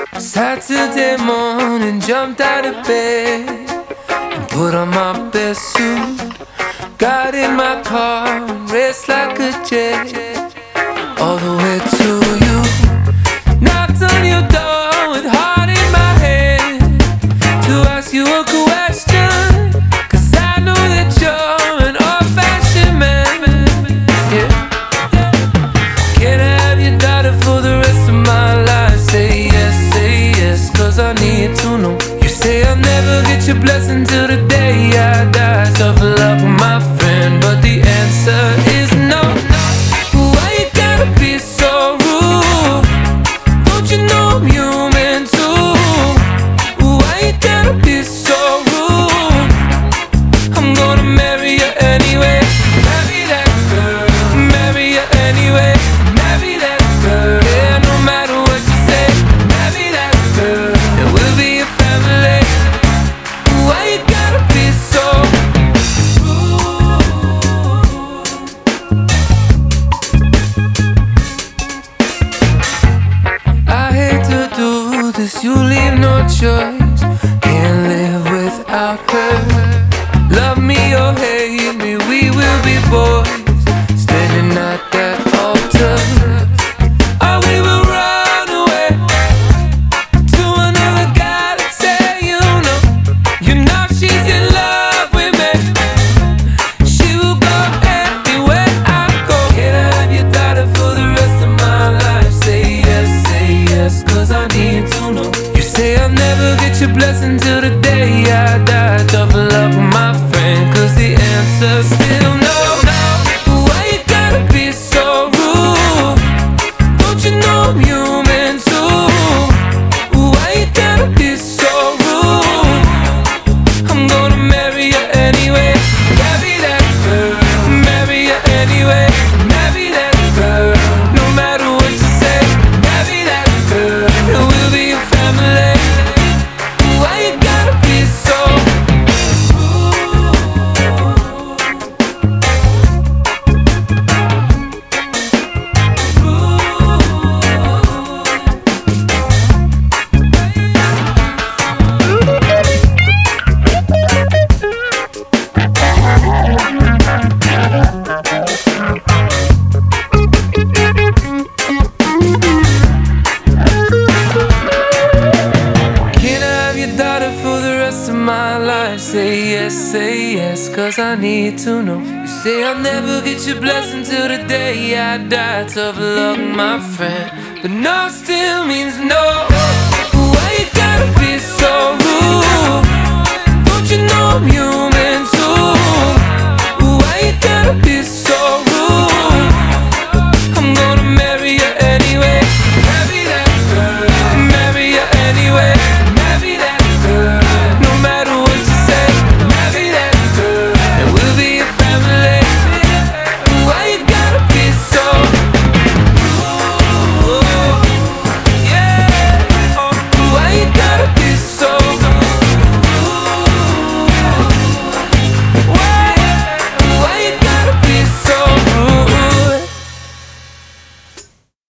Saturday morning, jumped out of bed and put on my best suit. Got in my car and raced like a jet all the way to you. Knocked on your door with heart in my hand to ask you a question, 'cause I know that you're an old-fashioned man. Yeah. Can I have your daughter for the rest of my life? Say yes, 'cause I need to know. You say I'll never get your blessing till the day I die. Tough luck, my friend, but the answer is no. Why you gotta be so rude? Don't you know I'm human too? Why you gotta be so rude? I'm gonna marry you anyway. Marry that girl, marry you anyway. Marry that girl, yeah, no matter what you say. Marry that girl, and we'll be a family. Why you gotta be so rude? I hate to do this, you leave no choice. Can't live without her. Love me or hate me, we will be boys, standing at that altar. Or we will run away to another galaxy. You know she's in love with me. She will go anywhere I go. Can I have your daughter for the rest of my life? Say yes, 'cause I need to know. You say I'll never get your blessing till the day I die. Tough luck, my friend, 'cause the answer's still no. Why you gotta be so rude? Don't you know I'm human too? Why you gotta be so rude? I'm gonna marry you anyway. Marry that girl, marry you anyway. Marry that girl, no matter what you say. Marry that girl, and we'll be a family. Why you gotta be so rude? Can I have your daughter for the rest of my life? Say yes, 'cause I need to know. You say I'll never get your blessing till the day I die. Tough luck, my friend, but no still means no.